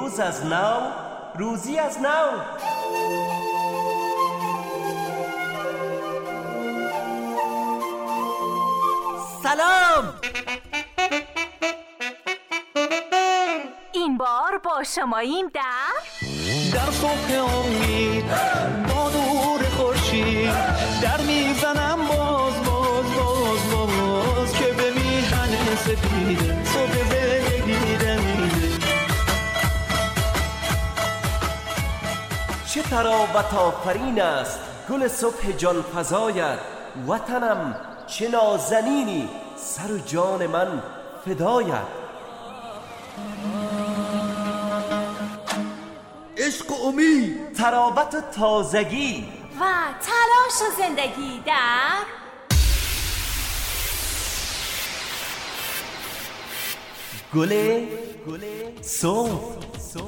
روز از نو، روزی از نو. سلام. این بار با شماییم در صبح امید با نور خورشید در میزنم باز که به میهن سپیده صبح زندگی دمیده. چه تراوت آفرین است گل صبح جان فزایت، وطنم چه نازنینی سر و جان من فدایت. عشق و امید، تراوت و تازگی و تلاش و زندگی در گل صبح.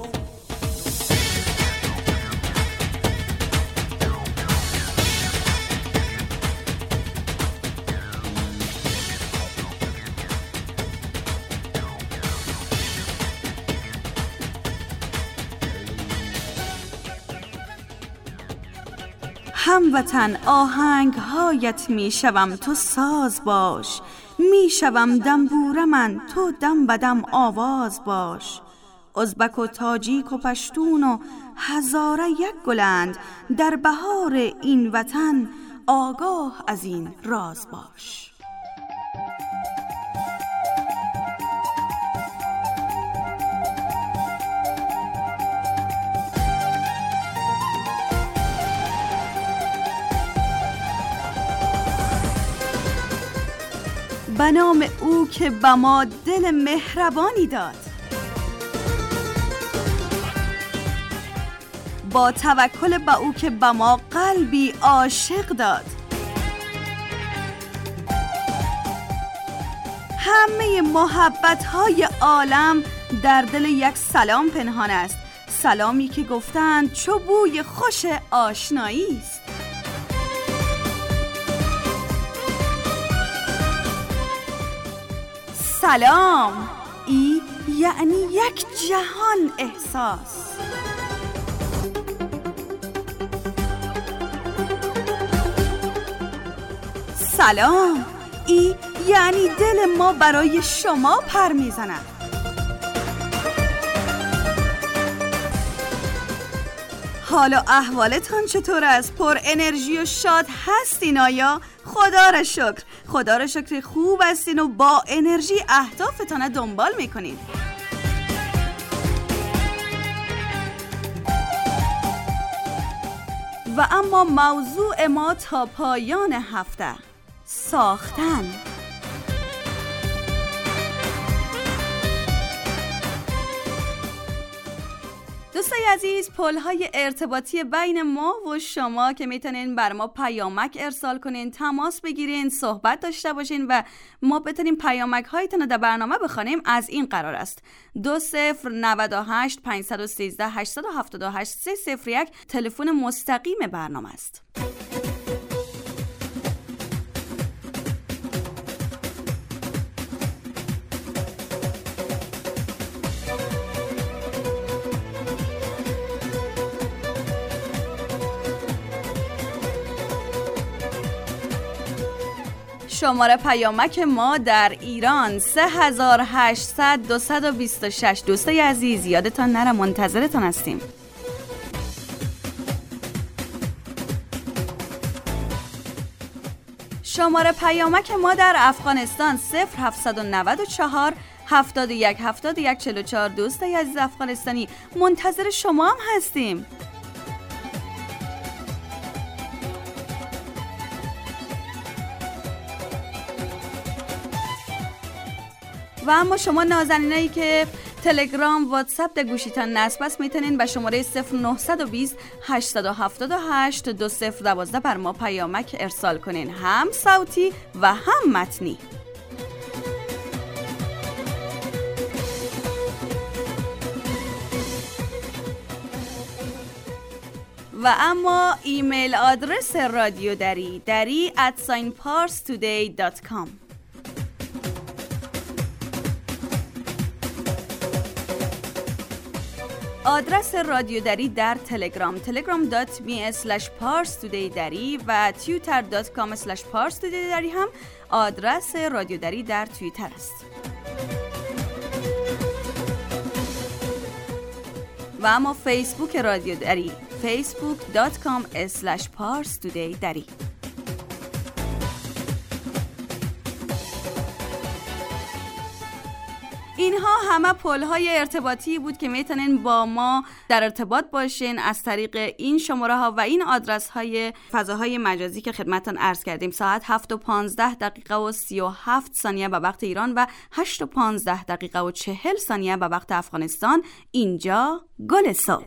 هموطن آهنگ هایت می شوم تو ساز باش، می شوم دنبوره من تو دم بدم آواز باش. ازبک و تاجیک و پشتون و هزاره یک گلند، در بهار این وطن آگاه از این راز باش. به نام او که به ما دل مهربانی داد، با توکل به او که به ما قلبی عاشق داد. همه محبت‌های عالم در دل یک سلام پنهان است، سلامی که گفتند چو بوی خوش آشنایی است. سلام، ای یعنی یک جهان احساس. سلام، ای یعنی دل ما برای شما پر میزند. حال و احوالتان چطور است؟ پر انرژی و شاد هستین آیا؟ خدا را شکر خوب هستین و با انرژی اهدافتان دنبال میکنین. و اما موضوع ما تا پایان هفته ساختن. دوستای عزیز، پل‌های ارتباطی بین ما و شما که میتونین بر ما پیامک ارسال کنین، تماس بگیرین، صحبت داشته باشین و ما بتونیم پیامک هایتون رو در برنامه بخوانیم از این قرار است: 2098 513 878 301 تلفن مستقیم برنامه است. شماره پیامک ما در ایران 3800 226. دوستای عزیز یادتان نره منتظرتان هستیم. شماره پیامک ما در افغانستان 0794 71 71 44. دوستای عزیز افغانستانی منتظر شما هم هستیم. و اما شما نازنینایی که تلگرام، واتساپ در گوشیتان نصب است میتونین به شماره 0920 878 2012 بر ما پیامک ارسال کنین، هم صوتی و هم متنی. و اما ایمیل آدرس رادیو دری @parstoday.com. آدرس رادیو دری در تلگرام telegram.me/parstoday و twitter.com/parstoday هم آدرس رادیو دری در توییتر است. و اما فیسبوک رادیو دری facebook.com/parstoday. اینها همه پل‌های ارتباطی بود که میتونین با ما در ارتباط باشین از طریق این شماره ها و این آدرس های فضاهای مجازی که خدمتتون عرض کردیم. ساعت 7:15 و 37 ثانیه به وقت ایران و 8:15 و 40 ثانیه به وقت افغانستان. اینجا گل صبح.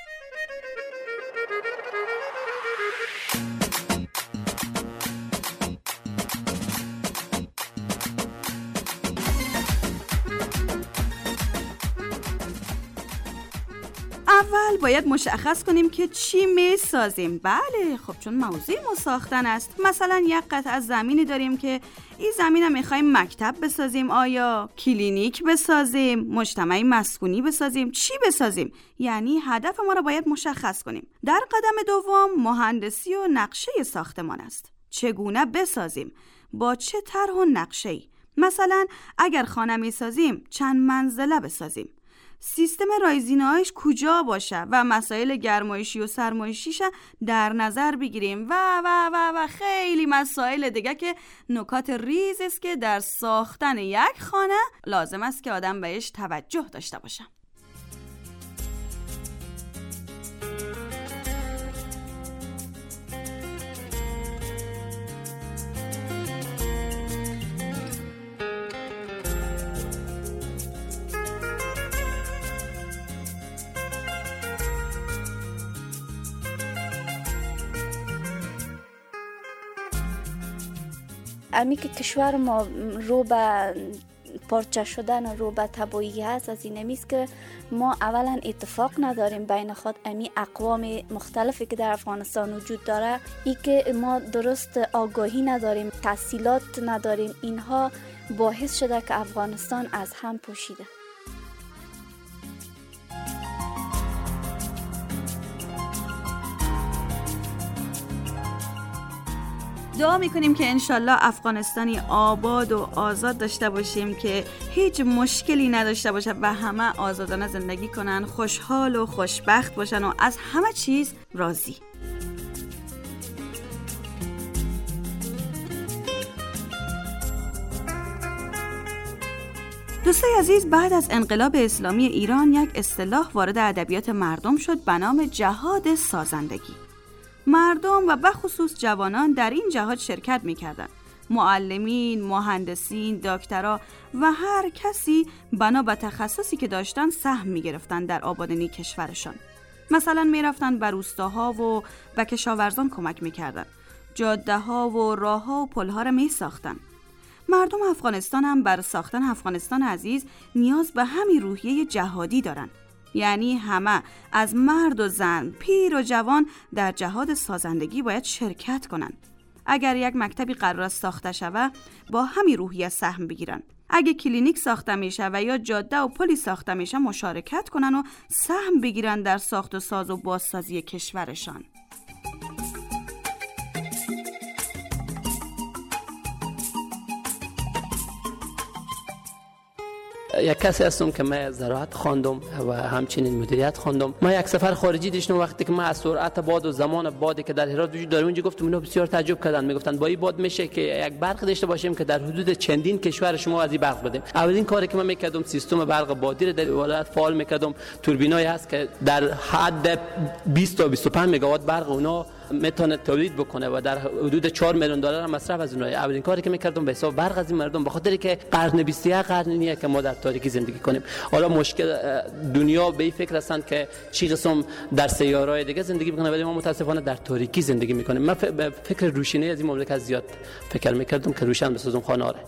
اول باید مشخص کنیم که چی میسازیم. بله خب چون موضوع ما ساختن است. مثلا یک قطعه از زمینی داریم که این زمین هم میخوایم مکتب بسازیم، آیا کلینیک بسازیم، مجتمع مسکونی بسازیم، چی بسازیم؟ یعنی هدف ما رو باید مشخص کنیم. در قدم دوم مهندسی و نقشه ساختمان است. چگونه بسازیم؟ با چه طرح و نقشه‌ای؟ مثلا اگر خانه میسازیم چند منزله بسازیم؟ سیستم رایزینه‌هاش کجا باشه و مسائل گرمایشی و سرمایشیش در نظر بگیریم و خیلی مسائل دیگه که نکات ریز است که در ساختن یک خانه لازم است که آدم بهش توجه داشته باشه. امی که کشور ما رو به پارچه شدن رو به تباهی هست، از این همیست که ما اولا اتفاق نداریم بین خود امی اقوام مختلفی که در افغانستان وجود داره. ای که ما درست آگاهی نداریم، تحصیلات نداریم، اینها باعث شده که افغانستان از هم پوشیده. دعا میکنیم که انشالله افغانستانی آباد و آزاد داشته باشیم که هیچ مشکلی نداشته باشه و همه آزادانه زندگی کنن، خوشحال و خوشبخت باشن و از همه چیز راضی. دوستای عزیز، بعد از انقلاب اسلامی ایران یک اصطلاح وارد ادبیات مردم شد به نام جهاد سازندگی. مردم و بخصوص جوانان در این جهاد شرکت می‌کردند. معلمین، مهندسین، دکترا و هر کسی بنا به تخصصی که داشتن سهم می‌گرفتند در آبادانی کشورشان. مثلا می‌رفتند به روستاها و به کشاورزان کمک می‌کردند. جاده‌ها و راه‌ها و پل‌ها را می‌ساختند. مردم افغانستان هم بر ساختن افغانستان عزیز نیاز به همین روحیه جهادی دارند. یعنی همه از مرد و زن، پیر و جوان در جهاد سازندگی باید شرکت کنند. اگر یک مکتبی قرار است ساخته شود، با همین روحیه سهم بگیرن. اگه کلینیک ساخته میشه و یا جاده و پلی ساخته میشه، مشارکت کنن و سهم بگیرن در ساخت و ساز و بازسازی کشورشان. یک کسی هستم که من زراعت خواندم و همچنین مدیریت خواندم. ما یک سفر خارجی داشتم وقتی که ما از سرعت باد و زمان بادی که در هرات وجود داره اونجا گفتم، اینا بسیار تعجب کردن. میگفتن با این باد میشه که یک برق داشته باشیم که در حدود چندین کشور شما از این برق بدیم. اولین کاری که من میکردم سیستم برق بادی رو در ولایت فعال میکردم. توربینایی هست که در حد 20 تا 25 مگاوات برق اونا میتونه تولید بکنه و در حدود 4 میلیون دلار مصرف از اونها. اولین کاری که میکردم به حساب برق از این مردم، به خاطر که قرن 21 قرنیه که ما در تاریکی زندگی کنیم. حالا مشکل دنیا به این فکر هستند که چی قسم در سیاره‌های دیگه زندگی بکنه، ولی ما متاسفانه در تاریکی زندگی میکنیم. من به فکر روشنی از این مملکت زیاد فکر میکردم که روشن بسازم خانه ها.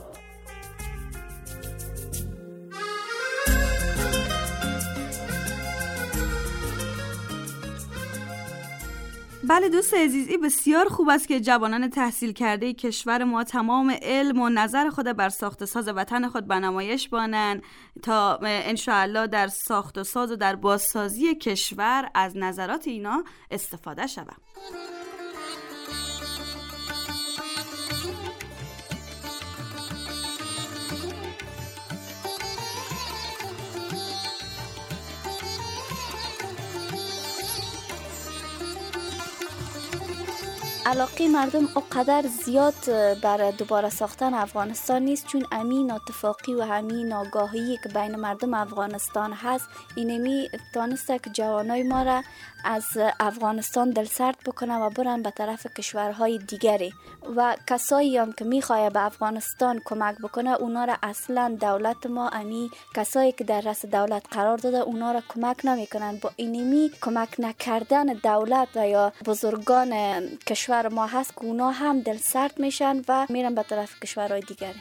بله دوست عزیزی، بسیار خوب است که جوانان تحصیل کرده کشور ما تمام علم و نظر خود بر ساخت ساز وطن خود به نمایش بانند تا انشاءالله در ساخت و ساز و در بازسازی کشور از نظرات اینا استفاده شود. علاقه مردم اقدر زیاد بر دوباره ساختن افغانستان نیست، چون امین اتفاقی و همین آگاهی که بین مردم افغانستان هست اینمی تانسته که جوانای ما را از افغانستان دلسرد بکنه و برن به طرف کشورهای دیگری و کسایی هم که میخواه به افغانستان کمک بکنه اونا را اصلا دولت ما امی کسایی که در رأس دولت قرار داده اونا را کمک نمیکنن. با اینمی کمک نکردن دولت یا بزرگان کشور ما هست که اونا هم دلسرد میشن و میرن به طرف کشورهای دیگری.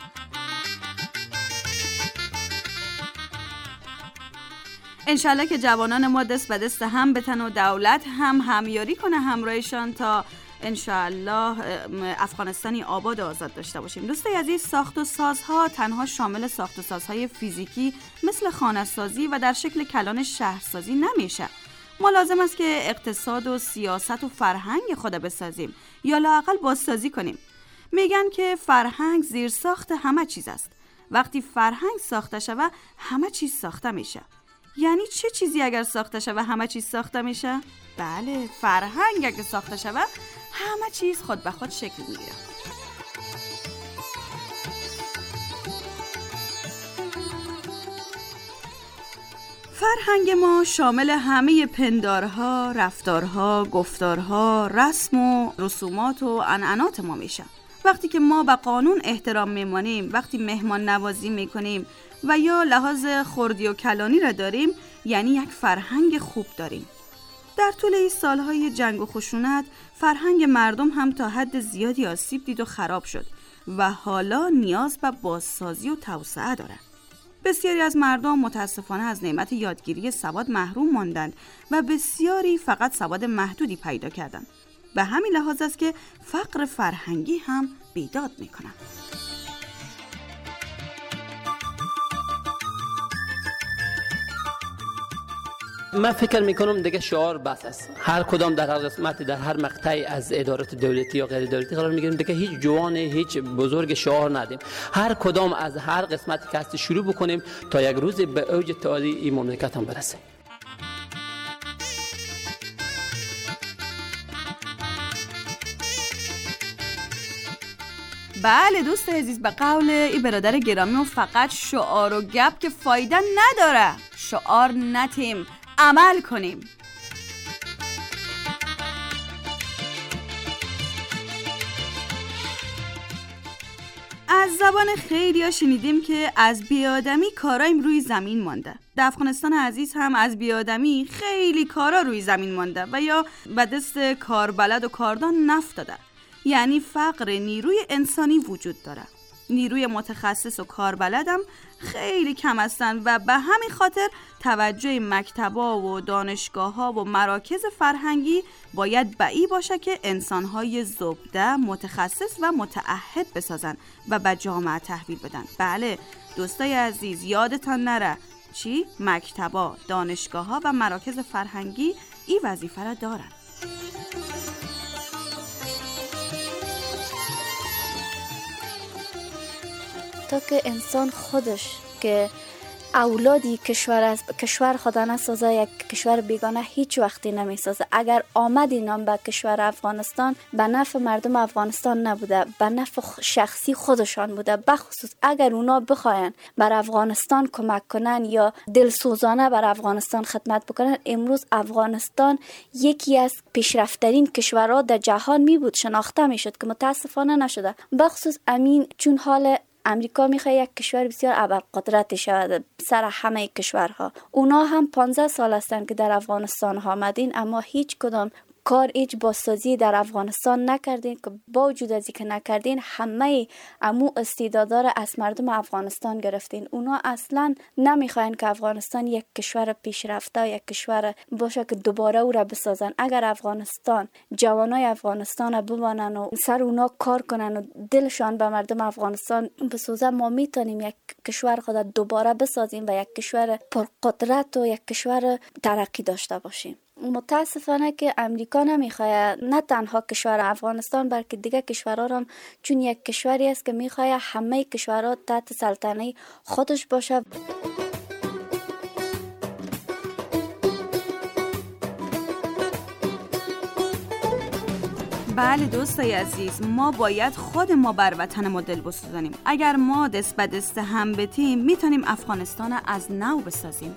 انشالله که جوانان ما دست به دست هم بتن و دولت هم همیاری کنه همراهشان تا انشالله افغانستانی آباد و آزاد داشته باشیم. دوستای عزیز، ساخت و سازها تنها شامل ساخت و سازهای فیزیکی مثل خانه‌سازی و در شکل کلان شهرسازی نمیشه. ما لازم است که اقتصاد و سیاست و فرهنگ خود بسازیم یا لااقل بازسازی کنیم. میگن که فرهنگ زیر ساخت همه چیز است. وقتی فرهنگ ساخته شود همه چیز ساخته میشه. یعنی چه چیزی اگر ساخته شود همه چیز ساخته میشه؟ بله، فرهنگ اگر ساخته شود همه چیز خود به خود شکل میگیره. فرهنگ ما شامل همه پندارها، رفتارها، گفتارها، رسم و رسومات و عنعنات ما میشه. وقتی که ما به قانون احترام میمانیم، وقتی مهمان نوازی میکنیم و یا لحاظ خردی و کلانی را داریم، یعنی یک فرهنگ خوب داریم. در طول این سالهای جنگ و خشونت فرهنگ مردم هم تا حد زیادی آسیب دید و خراب شد و حالا نیاز به بازسازی و توسعه دارد. بسیاری از مردم متاسفانه از نعمت یادگیری سواد محروم ماندند و بسیاری فقط سواد محدودی پیدا کردند. به همین لحاظ است که فقر فرهنگی هم بیداد میکنند. من فکر میکنم دیگه شعار بس است. هر کدام در هر قسمتی در هر مقطعی از ادارات دولتی یا غیر دولتی قرار میگیریم، دیگه هیچ جوان هیچ بزرگ شعار ندیم. هر کدام از هر قسمتی که هست شروع بکنیم تا یک روز به اوج تعالی این مملکت هم برسه. بله دوست عزیز، به قول ای برادر گرامی و فقط شعار و گپ که فایده نداره. شعار نتیم، عمل کنیم. از زبان خیلی ها شنیدیم که از بیادمی کارایم روی زمین مانده. در افغانستان عزیز هم از بیادمی خیلی کارا روی زمین مانده و یا به دست کاربلد و کاردان نفتاده. یعنی فقر نیروی انسانی وجود داره. نیروی متخصص و کاربلدم خیلی کم هستند و به همین خاطر توجه مکتبا و دانشگاه‌ها و مراکز فرهنگی باید بعی باشه که انسان‌های زبده، متخصص و متعهد بسازن و به جامعه تحویل بدن. بله دوستای عزیز، یادتان نره چی؟ مکتبا، دانشگاه‌ها و مراکز فرهنگی این وظیفه را دارن. تا که انسان خودش که اولادی کشور خدا نسازه، یک کشور بیگانه هیچ وقتی نمیسازه. اگر آمد اینام به کشور افغانستان به نفع مردم افغانستان نبوده، به نفع شخصی خودشان بوده. بخصوص اگر اونا بخواین بر افغانستان کمک کنن یا دلسوزانه بر افغانستان خدمت بکنن، امروز افغانستان یکی از پیشرفت‌ترین کشورها در جهان می بود، شناخته میشد که متاسفانه نشده. بخصوص امین چون حال امریکا میخواد یک کشور بسیار ابرقدرت شود سر همه کشورها. اونا هم 15 سال هستند که در افغانستان آمدین، اما هیچ کدام کار هیچ بازسازی در افغانستان نکردین که با وجود از اینکه نکردین همه امو استعدادا از مردم افغانستان گرفتین. اونا اصلا نمیخواین که افغانستان یک کشور پیشرفته، یک کشور باشه که دوباره او را بسازن. اگر افغانستان، جوانای افغانستان را بمانن و سر اونا کار کنن و دلشان به مردم افغانستان بسازن، ما میتونیم یک کشور خود دوباره بسازیم و یک کشور پرقدرت و یک کشور ترقی داشته باشیم. متاسفانه که امریکا نمیخواه نه تنها کشور افغانستان بلکه دیگه کشورها هم، چون یک کشوری است که میخواه همه کشورها تحت سلطنه خودش باشه. بله دوستای عزیز، ما باید خود ما بر وطن ما دل بسوزانیم. اگر ما دست به دست هم بتیم میتونیم افغانستان از نو بسازیم.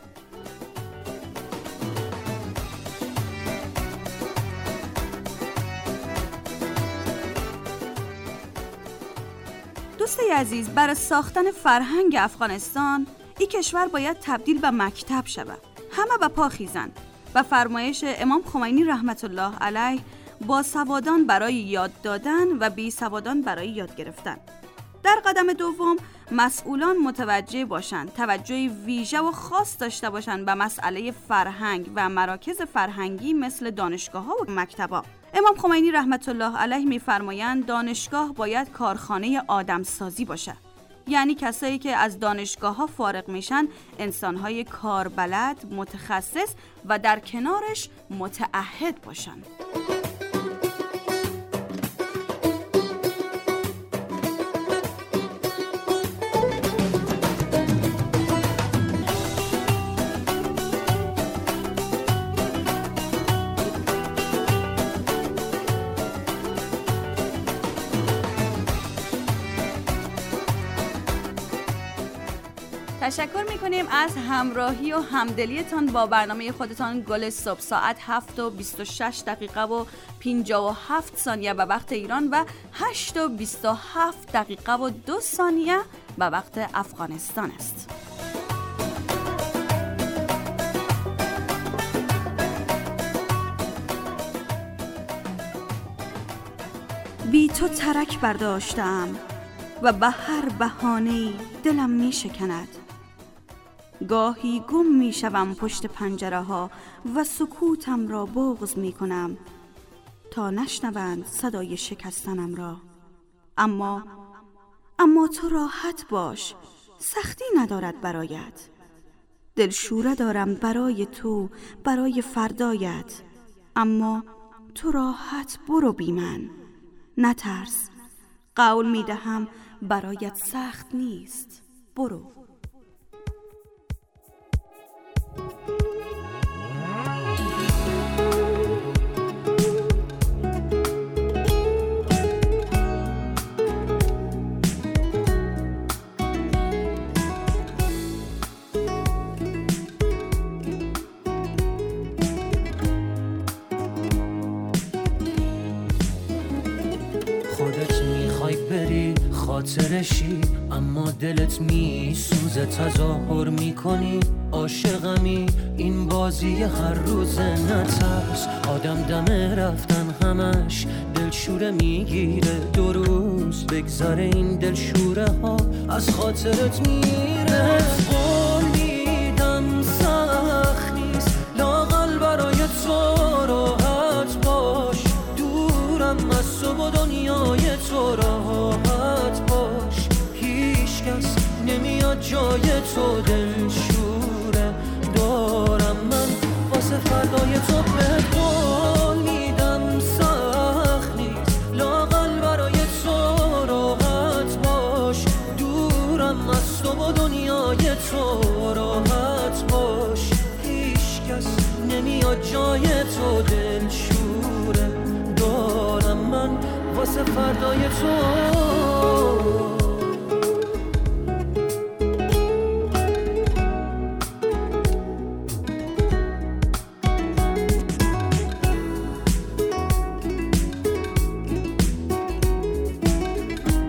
دوستای عزیز، برای ساختن فرهنگ افغانستان این کشور باید تبدیل به مکتب شود. همه به پا خیزن. به فرمایش امام خمینی رحمت الله علیه، با سوادان برای یاد دادن و بی سوادان برای یاد گرفتن. در قدم دوم، مسئولان متوجه باشند، توجه ویژه و خاص داشته باشند به مسئله فرهنگ و مراکز فرهنگی مثل دانشگاه‌ها و مکتب‌ها. امام خمینی رحمت الله علیه می‌فرمایند دانشگاه باید کارخانه آدمسازی باشه. یعنی کسایی که از دانشگاه‌ها فارغ میشن انسان‌های کاربلد، متخصص و در کنارش متعهد باشن. تشکر میکنیم از همراهی و همدلیتان با برنامه خودتان گل صبح. ساعت 7:26 و 57 ثانیه به وقت ایران و 8:27 و 2 ثانیه به وقت افغانستان است. بی تو ترک برداشتم و به هر بهانه‌ای دلم می شکند. گاهی گم می شوم پشت پنجره ها و سکوتم را بغض می کنم تا نشنوند صدای شکستنم را. اما تو راحت باش، سختی ندارد برایت. دلشوره دارم برای تو، برای فردایت. اما تو راحت برو بی من، نترس. قول می دهم برایت سخت نیست، برو. خاطرشی اما دلت می سوزه، تظاهر می کنی عاشقمی، این بازی هر روزه. نترس، آدم دم رفتن همش دلشوره میگیره. 2 روز بگذره این دلشوره ها از خاطرت میره. قول میدم سخت نیست، لااقل برای تو راحت باش. دورم از تو و دنیای تو راحت باش. هیچ کس نمیاد جای تو، دلشوره دارم من واسه فردای تو. به قول میدم سخت نیست، لااقل برای تو راحت باش. دورم از تو و دنیای تو راحت باش. هیچ کس نمیاد جای تو، دلشوره دارم من واسه فردای تو.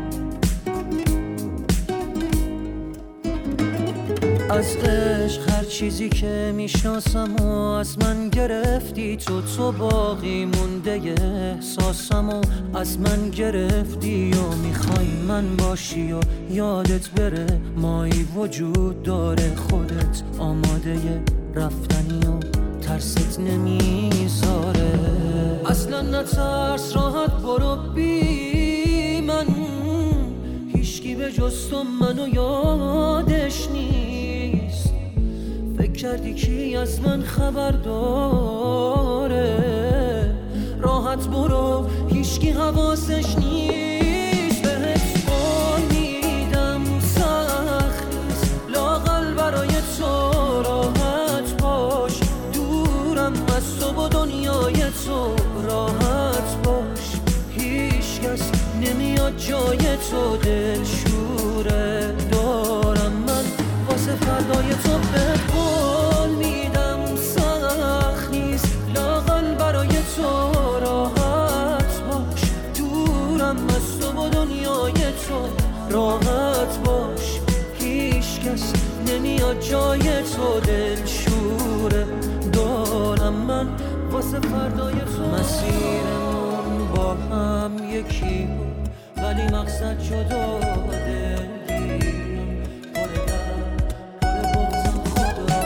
از عشق هر چیزی که میشناسم و از من گرفتی، تو باقی مونده احساسم و از من گرفتی و میخوای من باشی و یادت بره مایی وجود داره، خودت آماده رفتنی و ترست نمیذاره. اصلا نترس، راحت برو بی من، هیچکی به جز تو منو یادش نیست. فکر کردی کی از من خبر داره؟ راحت برو، هیچکی حواسش نیست. بهت قول میدم سخت نیست، لااقل برای تو راحت باش، دورم از تو و دنیای تو راحت باش. هیچ کس نمیاد جای تو، دلشوره دارم من واسه فردای تو. بهت قول میدم سخت نیست، لااقل برای تو راحت باش، دورم از تو و دنیای تو راحت باش. هیچ کس نمیاد جای تو، دلشوره دارم من واسه فردای تو. مسیرمون با هم یکی بود ولی مقصد جدا، دلگیرم پر درد پر بغضم خدا.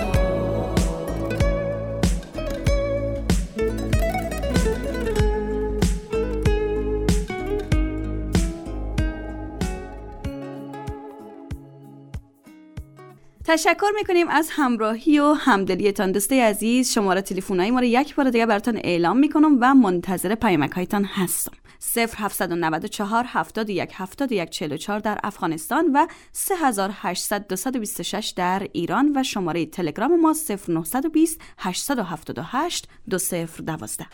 تشکر میکنیم از همراهی و همدلیتان. دوستای عزیز، شماره تلفن‌های ما رو یک بار دیگه براتون اعلام میکنم و منتظر پیامک‌هایتان هستم. 0794 71 71 44 در افغانستان و 3800 226 در ایران و شماره تلگرام ما 0920 878 2012.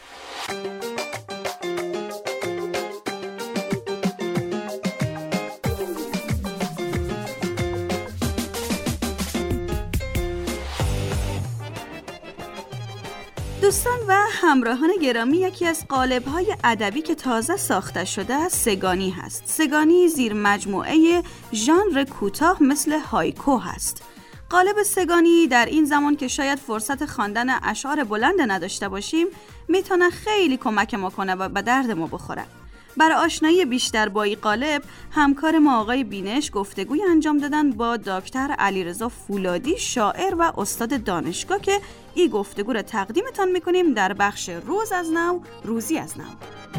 دوستان و همراهان گرامی، یکی از قالب‌های ادبی که تازه ساخته شده است سگانی هست. سگانی زیر مجموعه ژانر کوتاه مثل هایکو هست. قالب سگانی در این زمان که شاید فرصت خواندن اشعار بلند نداشته باشیم میتونه خیلی کمک ما کنه و به درد ما بخوره. برای آشنایی بیشتر با این قالب، همکار ما آقای بینش گفتگوی انجام دادن با دکتر علیرضا فولادی، شاعر و استاد دانشگاه، که این گفتگو را تقدیمتان میکنیم در بخش روز از نو، روزی از نو.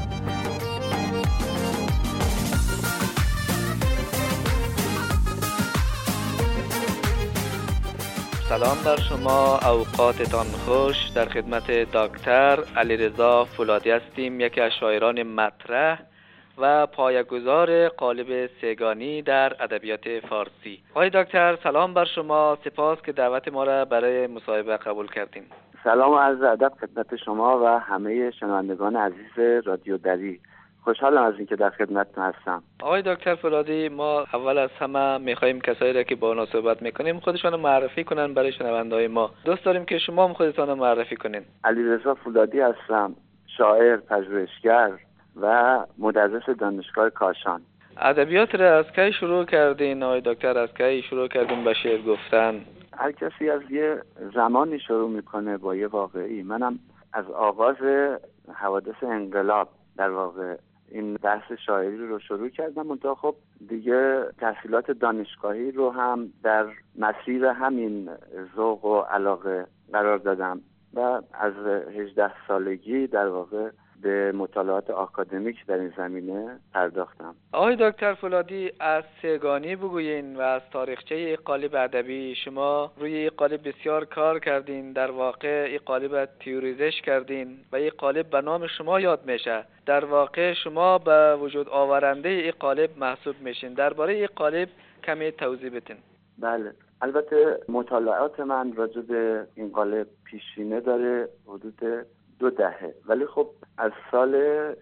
سلام بر شما، اوقاتتان خوش. در خدمت دکتر علیرضا فولادی هستیم، یکی از شاعران مطرح و پایه‌گذار قالب سگانی در ادبیات فارسی. آقای دکتر سلام بر شما، سپاس که دعوت ما را برای مصاحبه قبول کردیم. سلام و عرض ادب خدمت شما و همه شنوندگان عزیز رادیو دری. خوشحالم از اینکه در خدمتتون هستم. آقای دکتر فولادی، ما اول از همه می‌خوایم کسایی را که با اونا صحبت می‌کنیم خودشون معرفی کنن برای شنونده‌های ما. دوست داریم که شما هم خودتون رو معرفی کنین. علیرضا فولادی هستم، شاعر، پژوهشگر و مدرس دانشگاه کاشان. ادبیات را از کی شروع کردین آقای دکتر؟ از کی شروع کردین به شعر گفتن؟ هر کسی از یه زمانی شروع میکنه با یه واقعی. منم از آغاز حوادث انقلاب در واقع این بحث شاعری رو شروع کردم، منتها خب دیگه تحصیلات دانشگاهی رو هم در مسیر همین ذوق و علاقه قرار دادم و از 18 سالگی در واقع به مطالعات آکادمیک در این زمینه پرداختم. آقای دکتر فولادی، از سگانی بگویین و از تاریخچه قالب ادبی. شما روی قالب بسیار کار کردین، در واقع این قالب تئوریزش کردین و این قالب به نام شما یاد میشه. در واقع شما به وجود آورنده این قالب محسوب میشین. درباره این قالب کمی توضیح بدین. بله، البته مطالعات من راجع به این قالب پیشینه داره حدود 2 دهه، ولی خب از سال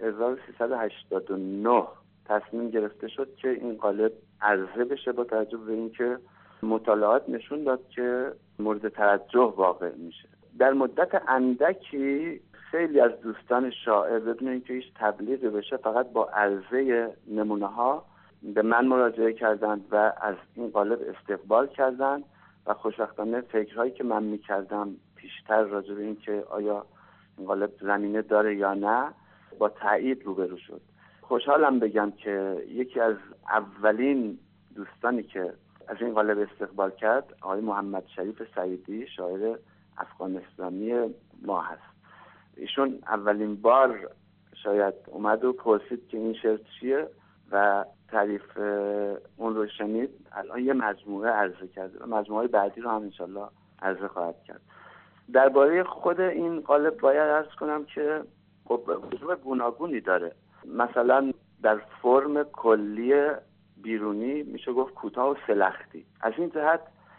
1389 تصمیم گرفته شد که این قالب عرضه بشه، با توجه به اینکه مطالعات نشون داد که مورد توجه واقع میشه. در مدت اندکی خیلی از دوستان شاعر بدون اینکه هیچ تبلیغی بشه فقط با عرضه نمونه ها به من مراجعه کردند و از این قالب استقبال کردند و خوشبختانه فکرهایی که من میکردم پیشتر راجع به این که آیا این قالب زمینه داره یا نه با تایید روبرو شد. خوشحالم بگم که یکی از اولین دوستانی که از این قالب استقبال کرد آقای محمد شریف سعیدی، شاعر افغانستانی ما هست. ایشون اولین بار شاید اومد و پرسید که این شعر چیه و تعریف اون رو شنید. الان یه مجموعه عرضه کرده و مجموعه بعدی رو هم انشالله عرضه خواهد کرد. درباره خود این قالب باید عرض کنم که خب وجوه گوناگونی داره. مثلا در فرم کلی بیرونی میشه گفت کوتاه و سلختی. از این جهت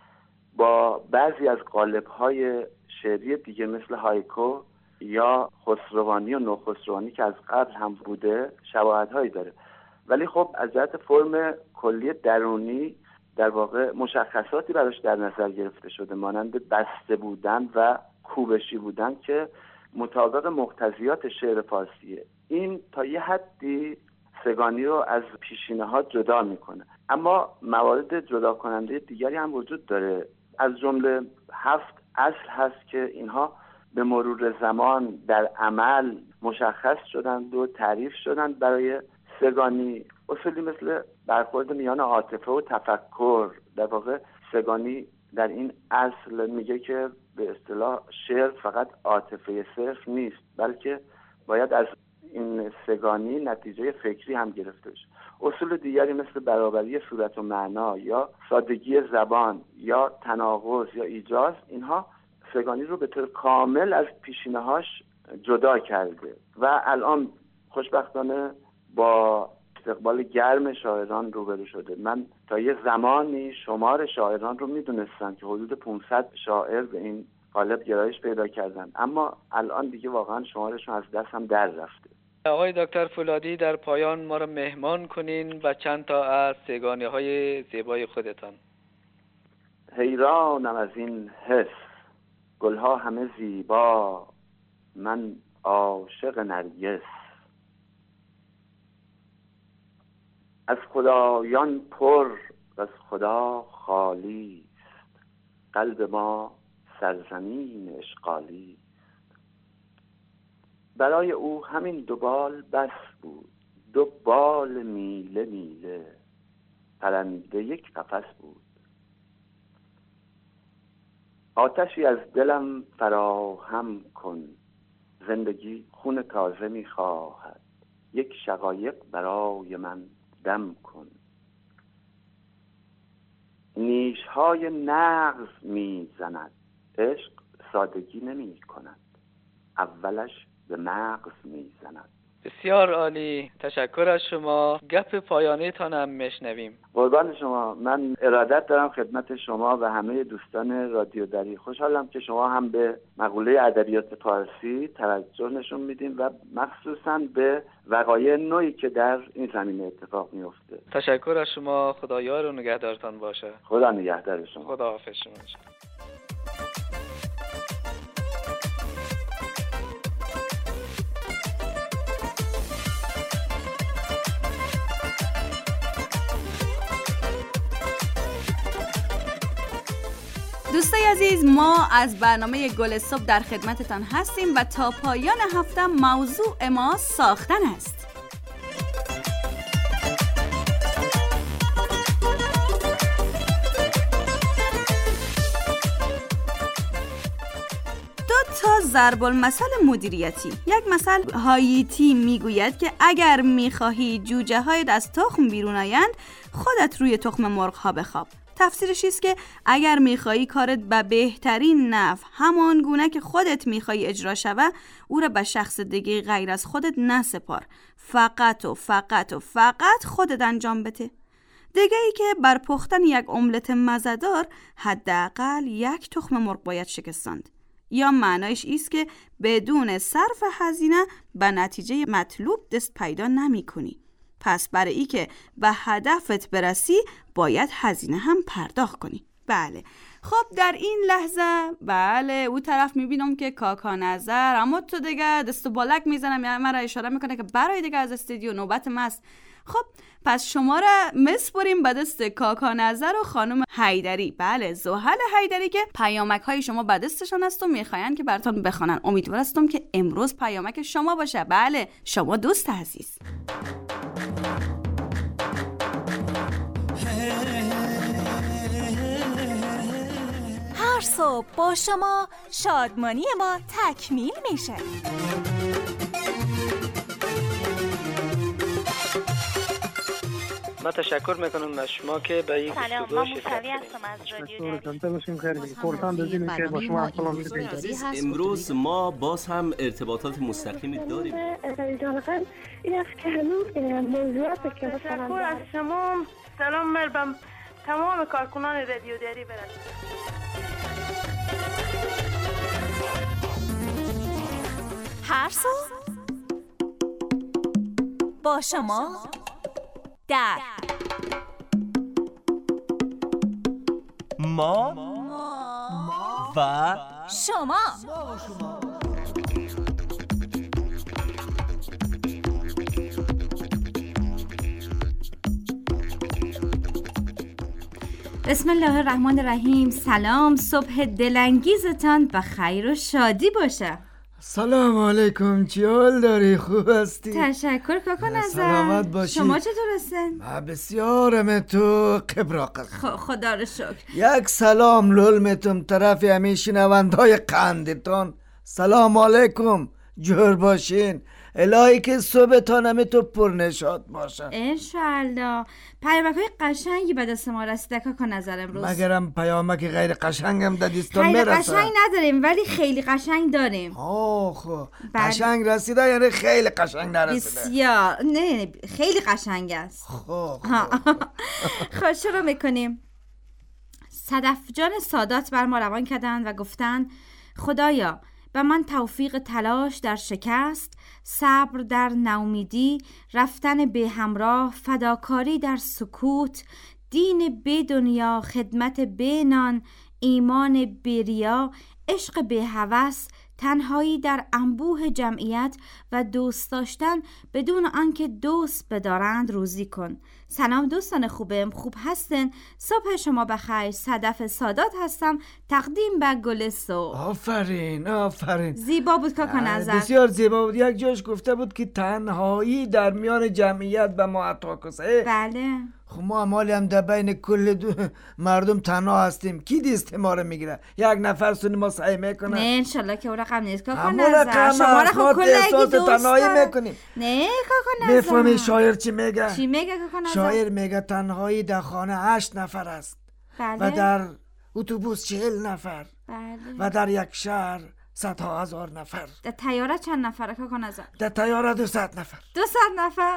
با بعضی از قالب‌های شعری دیگه مثل هایکو یا خسروانی و نوخسروانی که از قبل هم بوده شباهت‌هایی داره، ولی خب از جهت فرم کلی درونی در واقع مشخصاتی براش در نظر گرفته شده، مانند بسته بودن و کوبشی بودن که مطابق مقتضیات شعر فارسیه. این تا یه حدی سگانی رو از پیشینه ها جدا میکنه، اما موارد جدا کننده دیگری هم وجود داره. از جمله 7 اصل هست که اینها به مرور زمان در عمل مشخص شدند و تعریف شدند برای سگانی. اصولی مثل برخورد میان عاطفه و تفکر. در واقع سگانی در این اصل میگه که به اصطلاح شعر فقط عاطفه صرف نیست، بلکه باید از این سگانی نتیجه فکری هم گرفته بشه. اصول دیگری مثل برابری صورت و معنا یا سادگی زبان یا تناقض یا ایجاز، اینها سگانی رو به طور کامل از پیشینه‌هاش جدا کرده و الان خوشبختانه با استقبال گرم شاعران روبرو شده. من تا یه زمانی شمار شاعران رو میدونستم که حدود 500 شاعر به این قالب گرایش پیدا کردن، اما الان دیگه واقعا شمارشون از دستم در رفته. آقای دکتر فولادی، در پایان ما رو مهمان کنین و چند تا از سگانی‌های زیبای خودتان. حیرانم از این حس، گلها همه زیبا، من عاشق نرگس. از خدایان پر و از خدا خالی است، قلب ما سرزمین اشغالی. برای او همین 2 بال بس بود، 2 بال میله میله، پرنده یک قفس بود. آتشی از دلم فراهم کن، زندگی خون تازه میخواهد، یک شقایق برای من دم کن. نیشهای نغز میزند، عشق سادگی نمی کند، اولش به مغز میزند. بسیار عالی، تشکر از شما. گپ پایانی تانم میشنویم. قربان شما. من ارادت دارم خدمت شما و همه دوستان رادیو دری. خوشحالم که شما هم به مقوله ادبیات فارسی توجه نشون میدین و مخصوصا به وقایع نوعی که در این زمینه اتفاق میفته. تشکر از شما. خدایار و نگهدارتان باشه. خدا نگهدار شما. خدا حافظ شما. دوستای عزیز، ما از برنامه گل صبح در خدمتتان هستیم و تا پایان هفته موضوع ما ساختن است. ضرب المثل مدیریتی. یک مثل هاییتی میگوید که اگر میخواهی جوجه هایت از تخم بیرون آیند، خودت روی تخم مرغ ها بخواب. تفسیرش است که اگر میخواهی کارت به بهترین نحو همان گونه که خودت میخواهی اجرا شوه، او را به شخص دیگه غیر از خودت نسپار. فقط و فقط و فقط خودت انجام بده. دیگه ای که بر پختن یک املت مزه‌دار حداقل 1 تخم مرغ باید شکستاند. یا معنایش ایست که بدون صرف هزینه به نتیجه مطلوب دست پیدا نمی کنی. پس برای ای که به هدفت برسی باید هزینه هم پرداخت کنی. بله خب در این لحظه بله او طرف میبینم که کاکا نظر اما تو دیگه دست و بالک میزنم، یعنی من را اشاره میکنه که برای دیگه از استودیو نوبت ماست. خب پس شما را مسپریم به دست کاکا نظر و خانم حیدری. بله زحل حیدری که پیامک های شما به دستشان است و میخواین که براتون بخونن. امیدوار هستم که امروز پیامک شما باشه. بله شما دوست عزیز. هر صبح با شما شادمانی ما تکمیل میشه. ما تشکر میکنم از شما که به این سلام، من موسوی هستم از رادیو دری. امروز ما باز هم ارتباطات مستقیمی داریم. تشکر از شما. سلام مربم تمام کارکنان رادیو دری برسید. هر صبح با شما در ما و شما. بسم الله الرحمن الرحیم. سلام، صبح دلانگیزتان به خیر و شادی باشه. سلام علیکم، چی حال داری؟ خوب هستی؟ تشکر کاکا نظر. سلامت باشی. شما چطور هستین؟ بسیارم، تو قبراق. خدا رو شکر. یک سلام للمتم طرف همین شنوندهای قندتان. سلام علیکم، جور باشین. الهی که صبحتان همه تو پرنشاد باشه انشالله. پیامک های قشنگی به دست ما رسیده کاکا نظر امروز. مگرم پیامک غیر قشنگم در دستان خیلی میرسه؟ قشنگ نداریم ولی خیلی قشنگ داریم. خب قشنگ رسیده یعنی خیلی قشنگ نرسیده؟ بسیار نه خیلی قشنگ است. خب شروع میکنیم. صدف جان سادات بر ما روان کردند و گفتند خدایا به من توفیق تلاش در شکست، صبر در ناامیدی، رفتن به همراه، فداکاری در سکوت، دین به دنیا، خدمت به نان، ایمان به ریا، عشق به هوس، تنهایی در انبوه جمعیت و دوست داشتن بدون آنکه دوست بدارند روزی کن. سلام دوستان خوبم، خوب هستن؟ صبح شما بخیر. صدف سادات هستم، تقدیم به گل صبح. آفرین. زیبا بود کاکا نظر. بسیار زیبا بود. یک جاش گفته بود که تنهایی در میان جمعیت به ما عطا کسه. بله. خب ما مالی هم در بین کل مردم تنها هستیم. کی دیست ما رو میگیره؟ یک نفر سونی ما سعی میکنه؟ نه انشالله که او رقم نیست کاکا نظر. شما را خب کلگی دوست تنهایی میکنیم. نه کاکا نظر. میفهمی شاعر چی میگه؟ چی میگه کاکا نظر؟ شاعر میگه تنهایی در خانه 8 نفر است. بله. و در اتوبوس 40 نفر. بله. و در یک شهر 100,000 نفر. در طیاره چند نفره کاکا نظر؟ در طیاره 200 نفر. 200 نفر.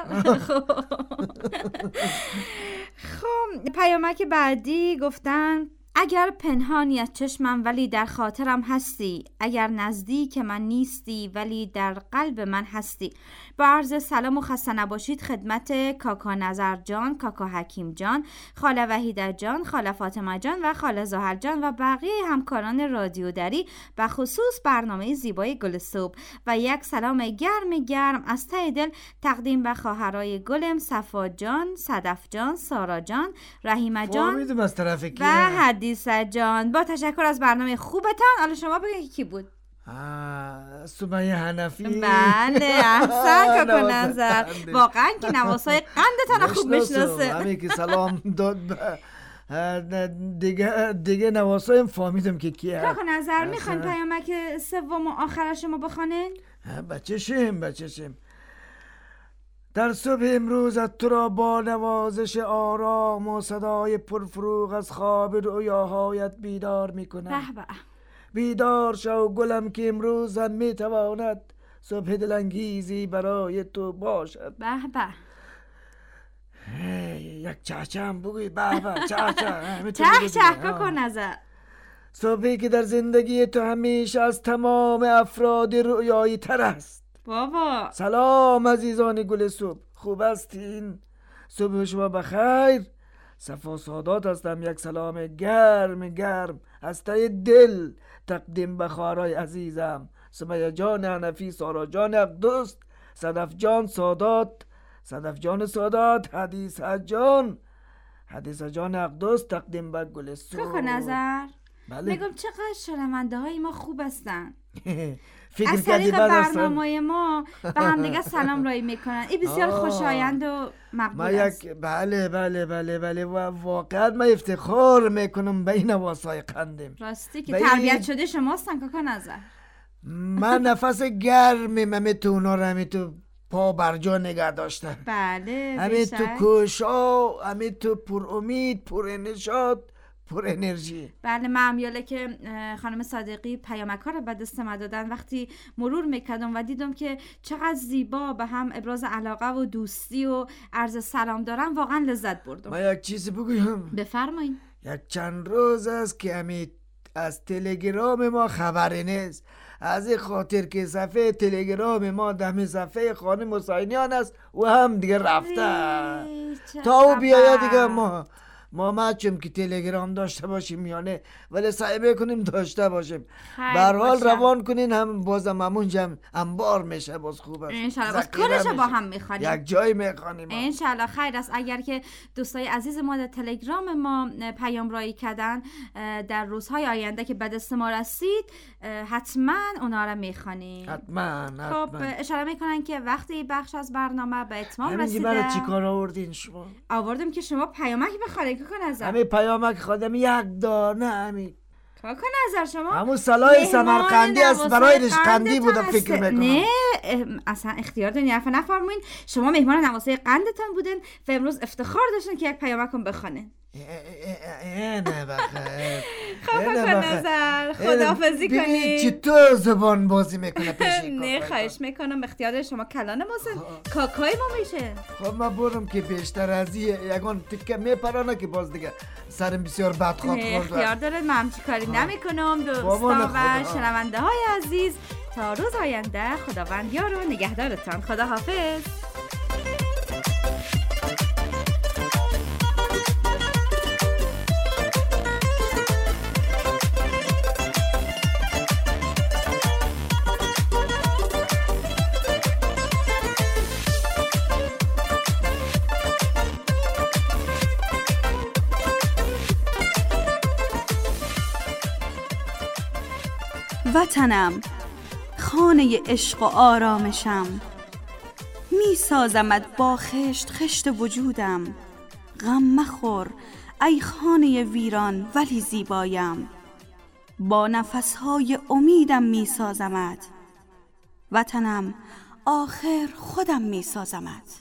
خب پیامک بعدی گفتن اگر پنهانی از چشمم ولی در خاطرم هستی، اگر نزدیک من نیستی ولی در قلب من هستی. با عرض سلام و خسته نباشید خدمت کاکا نظر جان، کاکا حکیم جان، خاله وحیده جان، خاله فاطمه جان و خاله زحل جان و بقیه همکاران رادیو دری و خصوص برنامه زیبای گل صبح. و یک سلام گرم از ته دل تقدیم به خواهرای گلم صفا جان، صدف جان، سارا جان، رحیمه جان و حدیثه جان. با تشکر از برنامه خوبتان. حالا شما بگید کی بود؟ سمیه حنفی. بله احسن کاکا نظر. واقعا که نواسای قندتان خوب میشناسه. همین که سلام داد دیگه نواسایم فهمیدم که کیه. کاکا نظر میخواین پیامک سوم و آخر شما بخونین؟ بچشیم. در صبح امروز تو را با نوازش آرام و صدای پرفروغ از خواب رویاهایت بیدار میکنم. بیدار شو گلم که امروز هم میتواند صبح دلانگیزی برای تو باشد. یک چهچه هم بگوی. چهچه کاکا نظر. صبحی که در زندگی تو همیشه از تمام افراد رویایی تر است. بابا سلام عزیزان گل صبح، خوب هستین؟ صبح شما بخیر. صفا سادات هستم. یک سلام گرم گرم از ته دل تقدیم به خواهرای عزیزم، سمیه جان حنفی، سارا جان اقدس، صدف جان سادات، حدیثه جان اقدس، تقدیم به گلستون. کاکا نظر بله. میگم چقدر شنونده های ما خوب هستن. فکر از طریق برنامه ما به هم دیگه سلام رایی میکنن. این بسیار خوشایند و مقبول است. بله و واقعا من افتخار میکنم به این نواسای قندیم. راستی که تربیت شده شماستن کاکا نظر. من نفس گرمیم همه تو اونا رو همه تو پا برجا نگه داشتم. بله همه تو کوشا، همه تو پر امید، پر نشاط، پر انرژی. بله معمیاله که خانم صادقی پیامک ها رو به دست من دادن، وقتی مرور میکردم و دیدم که چقدر زیبا به هم ابراز علاقه و دوستی و عرض سلام دارم، واقعا لذت بردم. من یک چیزی بگویم. بفرمایید. یک چند روز است که همین از تلگرام ما خبری نیست، از این خاطر که صفحه تلگرام ما دم صفحه خانم حسینیان است و هم دیگه رفته. تا او بیاید دیگه ما مچم که تلگرام داشته باشیم میانه، ولی سعی میکنیم داشته باشیم. به هر حال روان کنین، هم بازم همونجا انبار میشه، باز خوب است. انشالله باز کلش با هم میخوانیم، یک جای میخوانیم انشالله. خیر است اگر که دوستای عزیز ما در تلگرام ما پیام رایی کردن در روزهای آینده که به دست ما رسید، حتما اونا رو میخوانیم. حتما. خب اشاره میکنن که وقتی بخش از برنامه به اتمام رسیده. همین چی کار آوردین شما؟ آوردم که شما پیامک بخورید کاکا نظر. همین پیامک خودم یک دانه همین. کاکا نظر شما همون سلای سمرقندی است، برای رشقندی بودم فکر میکنم. نه اصلا اختیار دارین حرف نفرمایین. شما مهمان نواسه قندتان بودن و امروز افتخار داشتن که یک پیامکم بخونن. نه بخیر. کاکا نظر خداحافظی کنید. چطور زبان بازی میکنه پیشی؟ نه خواهش میکنم، اختیار شما کلان ماسن کاکای ما میشه. خب من برم که بیشتر از یگان تکه میپرانه که باز دیگه سرم بسیار بد خواهد خورد. اختیار داره، من چی کاری نمیکنم. دوستا و شنونده های عزیز، تا روز آینده خداوند یار و نگهدارتان. خداحافظ. وطنم خانه عشق و آرامشم، می سازمت با خشت خشت وجودم. غم مخور ای خانه ویران ولی زیبایم، با نفسهای امیدم می سازمت. وطنم آخر خودم می سازمت.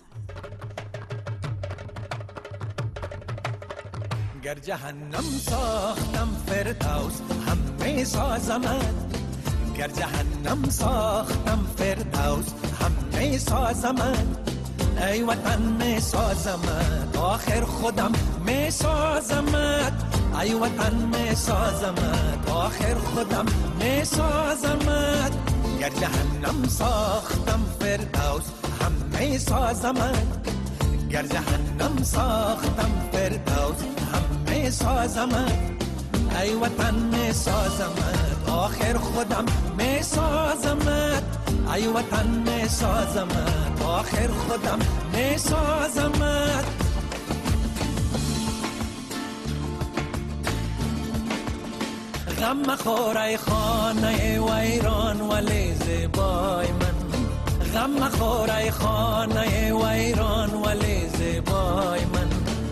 گر جهنم ساختم فردوس هم می سازمت، گر جهنم ساختم فردوس هم می سازمت. ای وطن می سازمت، آخر خودم می سازمت. ای وطن می سازمت، آخر خودم می سازمت. گر جهنم ساختم فردوس هم می سازمت، گر جهنم ساختم فردوس هم می سازمت. ای وطن می سازمت، آخر خودم می سازمت. ای وطن می سازمت، آخر خودم می سازمت. غم مخور ای خانه ویران ولی زیبای من، غم مخور ای خانه ویران ولی زیبای من.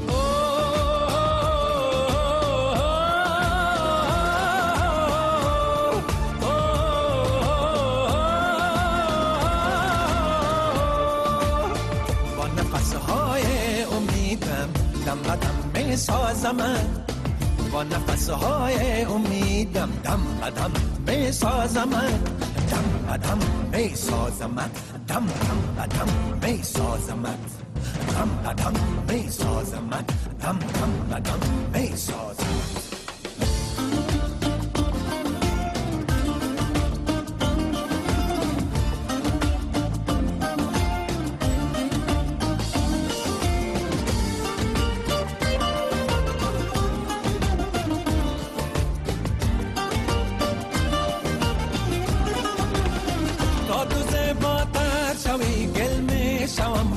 با نفسهای امیدم دم به دم می سازمت، با نفسهای امیدم دم به دم می سازمت. دم به دم می سازمت، دم به دم می سازمت، دم به دم می سازمت، دم به دم می سازمت.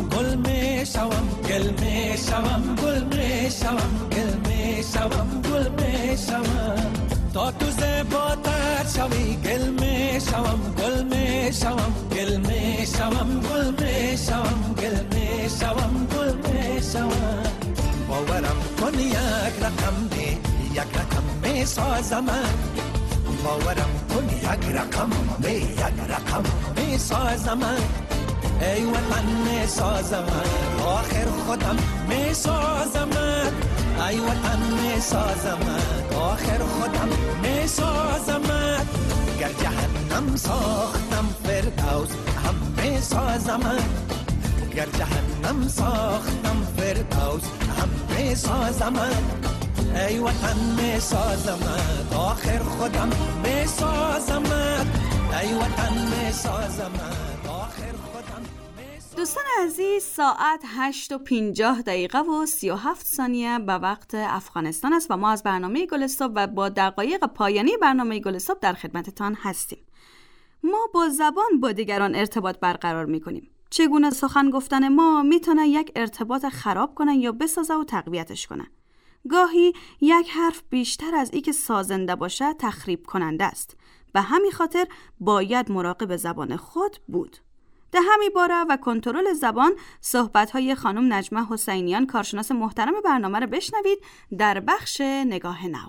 گل میشوم گل میشوم گل میشوم گل میشوم گل میشوم تا تو زیباتر شوی گل میشوم گل میشوم گل میشوم گل میشوم گل میشوم گل میشوم باورم کن یک رقم میسازم باورم کن یک رقم میسازم ای وطن میسازم آخر خودم میسازم ای وطن میسازم آخر خودم میسازم گر جهنم ساختم فردوس هم میسازم گر جهنم ساختم فردوس هم میسازم ای وطن میسازم آخر خودم میسازم ای وطن میسازم آخر خودم. دوستان عزیز، ساعت 8:50 و 37 ثانیه به وقت افغانستان است و ما از برنامه گل صبح و با دقایق پایانی برنامه گل صبح در خدمتتان هستیم. ما با زبان با دیگران ارتباط برقرار می‌کنیم. چگونه سخن گفتن ما میتونه یک ارتباط خراب کنه یا بسازه و تقویتش کنه. گاهی یک حرف بیشتر از ای که سازنده باشه تخریب کننده است. به همین خاطر باید مراقب زبان خود بود. در همین باره و کنترل زبان صحبت‌های خانم نجمه حسینیان کارشناس محترم برنامه را بشنوید در بخش نگاه نو.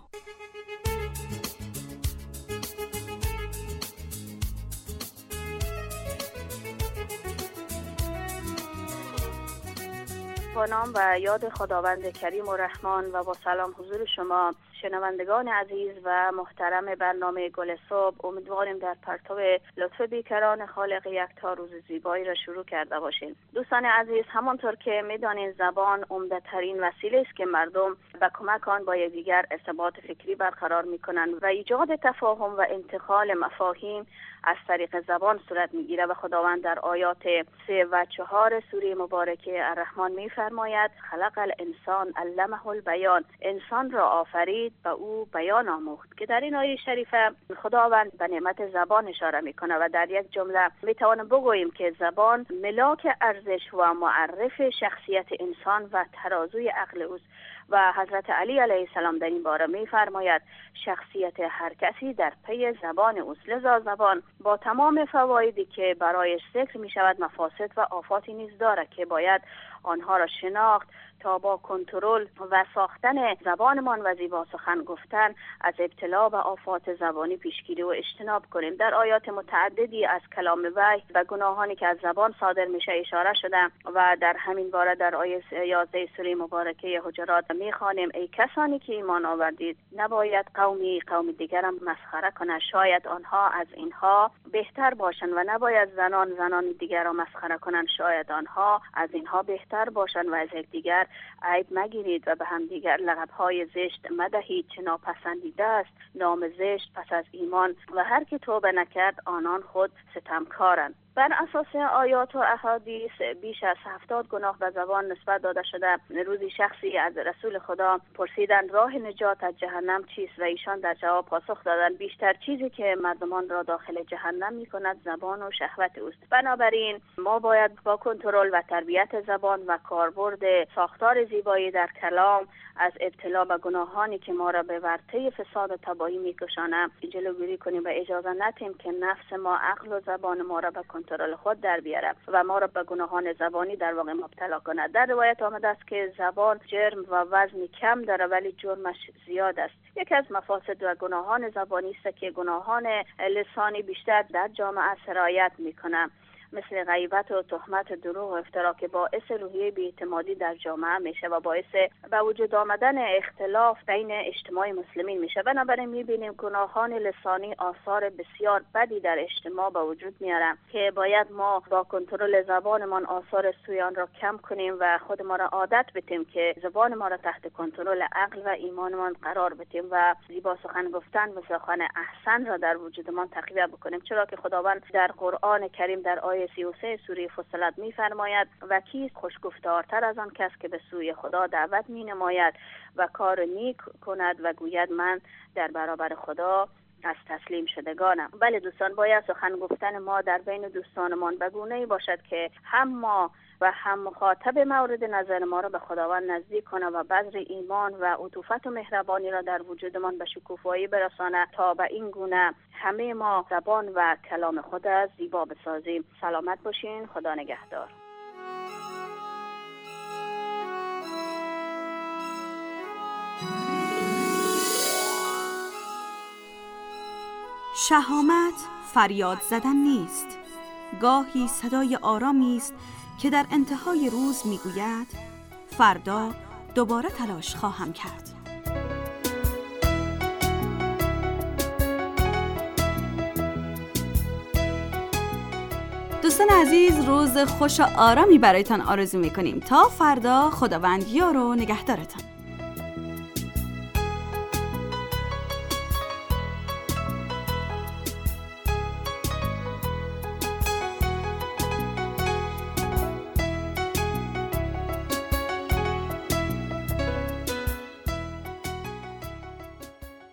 با نام و یاد خداوند کریم و رحمان و با سلام حضور شما شنوندگان عزیز و محترم برنامه گل صبح، امیدواریم در پرتو لطف بیکران خالق یکتا روز زیبایی را شروع کرده باشیم. دوستان عزیز، همانطور که میدانید زبان عمده ترین وسیله است که مردم به کمک آن با یکدیگر ارتباط فکری برقرار میکنند و ایجاد تفاهم و انتقال مفاهیم از طریق زبان صورت میگیره و خداوند در آیات 3 و 4 سوره مبارکه الرحمن میفرماید خلق الانسان علمه البیان، انسان را آفرید به او بیان آموخت، که در این آیه شریفه خداوند به نعمت زبان اشاره میکنه و در یک جمله میتوانیم بگوییم که زبان ملاک ارزش و معرف شخصیت انسان و ترازوی عقل اوست و حضرت علی علیه السلام در این باره می‌فرماید شخصیت هر کسی در پی زبان اوست. لذا زبان با تمام فوایدی که برایش ذکر می‌شود مفاسد و آفاتی نیز دارد که باید آنها را شناخت تا با کنترل و ساختن زبانمان و زیبا سخن گفتن از ابتلا به آفات زبانی پیشگیری و اجتناب کنیم. در آیات متعددی از کلام وحی و گناهانی که از زبان صادر میشه اشاره شده و در همین باره در آیه 11 سوره مبارکه حجرات میخوانیم ای کسانی که ایمان آوردید نباید قوم دیگرم مسخره کنند، شاید آنها از اینها بهتر باشند، و نباید زنان دیگر را مسخره کنند، شاید آنها از اینها بهتر باشند، و از یکدیگر عیب مگیرید و به هم دیگر لقب‌های زشت مدهید، چه ناپسندیده است نام زشت پس از ایمان و هر که توبه نکرد آنان خود ستمکارند. بر اساس آیات و احادیث بیش از 70 گناه به زبان نسبت داده شده. روزی شخصی از رسول خدا پرسیدند راه نجات از جهنم چیست و ایشان در جواب پاسخ دادند بیشتر چیزی که مردمان را داخل جهنم می‌کند زبان و شهوت اوست. بنابراین ما باید با کنترل و تربیت زبان و کاربرد ساختار زیبایی در کلام از ابتلا به گناهانی که ما را به ورطه فساد و تباهی می‌کشانند جلوگیری کنیم و اجازه ندهیم که نفس ما عقل و زبان ما را به کنترل خود در بیاره و ما را به گناهان زبانی در واقع مبتلا کند. در روایت آمده است که زبان جرم و وزن کم داره ولی جرمش زیاد است. یکی از مفاسد و گناهان زبانی است که گناهان لسانی بیشتر در جامعه سرایت میکنه، مثل غیبت و تهمت دروغ و افترا که باعث روحیه بی‌اعتمادی در جامعه میشه و باعث به وجود آمدن اختلاف بین اجتماع مسلمین میشه. بنابراین میبینیم گناهان لسانی آثار بسیار بدی در اجتماع به وجود میاره که باید ما با کنترل زبانمان آثار سوی آن را کم کنیم و خود ما را عادت بدیم که زبان ما را تحت کنترل عقل و ایمانمان قرار بدیم و زیبا سخن گفتن و سخن احسن را در وجودمان تقویت بکنیم، چرا که خداوند در قرآن کریم در آیه 33 سوره فصلت می‌فرماید و کیست خوشگفتارتر از آن کس که به سوی خدا دعوت می‌نماید و کار نیک کند و گوید من در برابر خدا از تسلیم شدگانم. بله دوستان، باید سخن گفتن ما در بین دوستانمان به گونه‌ای باشد که هم ما و هم مخاطب مورد نظر ما را به خداوند نزدیک کنه و بذر ایمان و عطوفت و مهربانی را در وجودمان به شکوفایی برسانه تا به این گونه همه ما زبان و کلام خود زیبا بسازیم. سلامت باشین. خدا نگهدار. شهامت فریاد زدن نیست، گاهی صدای آرامی است که در انتهای روز میگوید فردا دوباره تلاش خواهم کرد. دوستان عزیز، روز خوش و آرامی برایتان آرزو میکنیم. تا فردا، خداوند یار و نگهدارتان.